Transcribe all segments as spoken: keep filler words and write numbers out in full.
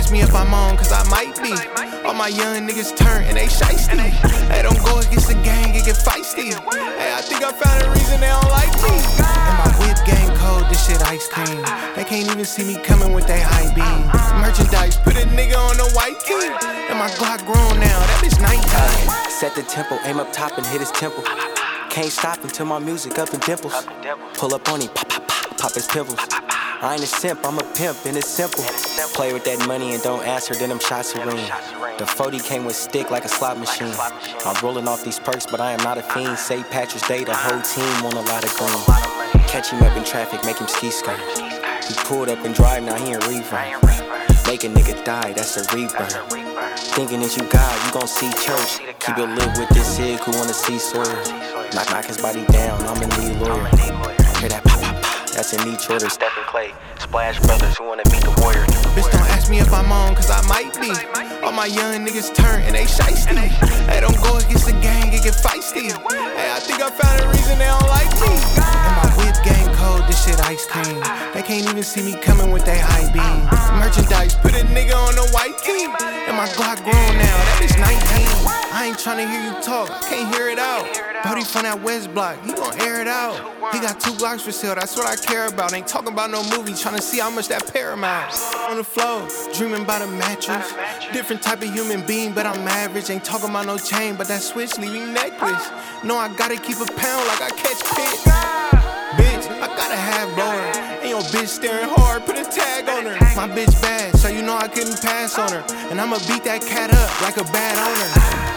ask me if I'm on, cause I might be. All my young niggas turn and they shiesty. Hey, don't go against the gang, it get feisty. Hey, I think I found a reason they don't like me. And my whip game cold, this shit ice cream. They can't even see me coming with they high beams. Merchandise, put a nigga on the white tee. And my Glock grown now, that bitch nineteen. Set the tempo, aim up top and hit his temple. Can't stop until my music up in dimples. Pull up on him, pop, pop, pop, pop his pimples. I ain't a simp, I'm a pimp, and it's simple. Play with that money and don't answer, then them shots are ring. The forty came with stick like a slot machine. I'm rolling off these perks, but I am not a fiend. Saint Patrick's Day, the whole team want a lot of green. Catch him up in traffic, make him ski skirt. He pulled up and drive, now he in reverb. Make a nigga die, that's a rebirth. Thinking that you God, you gon' see church. Keep it lit with this sig who wanna see swerve. Knock, knock his body down, I'm a need lawyer. Hear that pop, pop, pop, that's a need shorter. Stephen Clay, Splash Brothers who wanna meet the warrior. Bitch, don't ask me if I'm on, cause I might be. All my young niggas turn and they shiesty. Hey, don't go against the gang, it get feisty. Hey, I think I found a reason they don't like me. And my whip game cold, this shit ice cream. They can't even see me coming with they high beams. Merchandise, put a nigga on the white tee. And my Glock grown now, that bitch nineteen. I ain't tryna hear you talk, I can't hear it out. Brody from that West Block, he gon' air it out. He got two blocks for sale, that's what I care about. Ain't talking about no movie, tryna see how much that Paramount. On the floor, dreaming about a mattress. Different type of human being, but I'm average. Ain't talking about no chain, but that switch leaving necklace. No, I gotta keep a pound like I catch pit. Bitch, I gotta have blower. And your bitch staring hard, put a tag on her. My bitch bad, so you know I couldn't pass on her. And I'ma beat that cat up like a bad owner.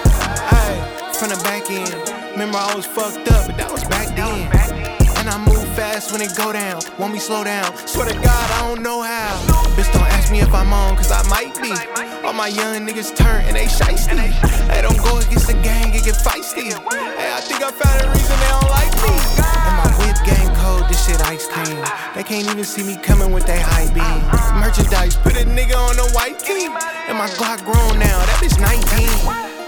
Ay, from the back end. Remember I was fucked up, but that was back then. And I move fast when it go down. Want me slow down? Swear to God, I don't know how. Bitch, don't ask me if I'm on, cause I might be. All my young niggas turn and they shiesty. Hey, don't go against the gang, it get feisty. Hey, I think I found a reason they don't like me. And my whip game cold, this shit ice cream. They can't even see me coming with they high beams. Merchandise, put a nigga on the white tee. And my Glock grown now, that bitch nineteen.